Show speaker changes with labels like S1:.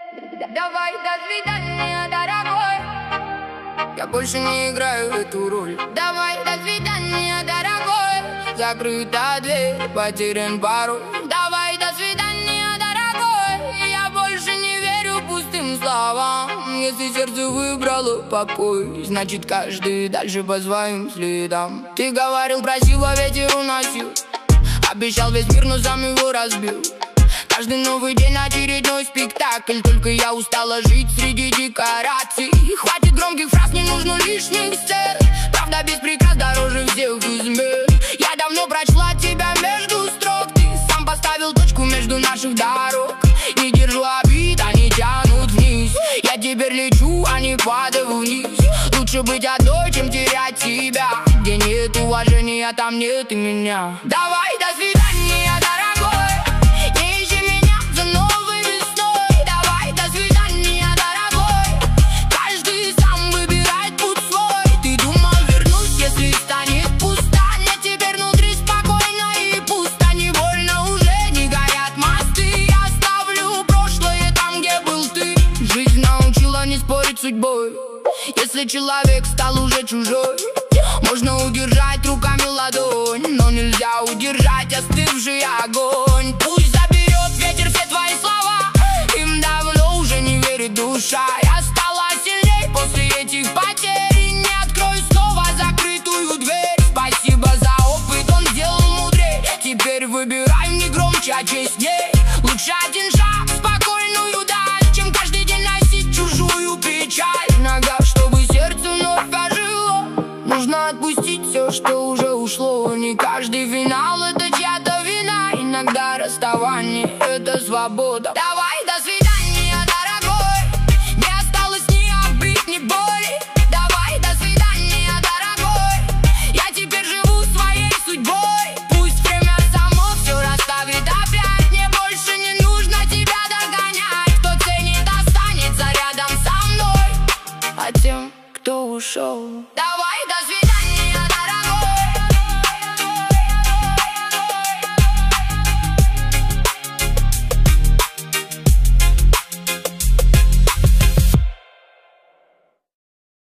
S1: Давай, до свидания, дорогой. Я больше не играю эту роль. Давай, до свидания, дорогой. Закрыта дверь, потерян пароль. Давай, до свидания, дорогой. Я больше не верю пустым словам. Если сердце выбрало покой, значит каждый дальше по своим следам. Ты говорил, красиво ветер уносил, обещал весь мир, но сам его разбил. Каждый новый день очередной спектакль, только я устала жить среди декораций. Хватит громких фраз, не нужно лишних сцен. Правда без прикрас дороже всех измен. Я давно прочла тебя между строк. Ты сам поставил точку между наших дорог. Не держу обид, они тянут вниз. Я теперь лечу, а не падаю вниз. Лучше быть одной, чем терять себя. Где нет уважения, там нет и меня. Давай, до свидания, дорогой. Судьбой. Если человек стал уже чужой, можно удержать руками ладонь, но нельзя удержать остывший огонь. Пусть заберет ветер все твои слова, им давно уже не верит душа. Я стала сильней после этих потерь, не открою снова закрытую дверь. Спасибо за опыт, он сделал мудрее. Теперь выбирай не громче, а честней. Лучше один шаг, спокойную даль, чем каждый день носить чужую печаль. Иногда, чтобы сердце вновь ожило, нужно отпустить все, что уже ушло. Не каждый финал — это чья-то вина. Иногда расставание — это свобода. Давай, до свидания, дорогой. Не осталось ни обид, ни боли. Давай, до свидания, дорогой. Я теперь живу своей судьбой. Пусть время само все расставит опять. Мне больше не нужно тебя догонять. Кто ценит, останется рядом со мной, а тем, кто ушел,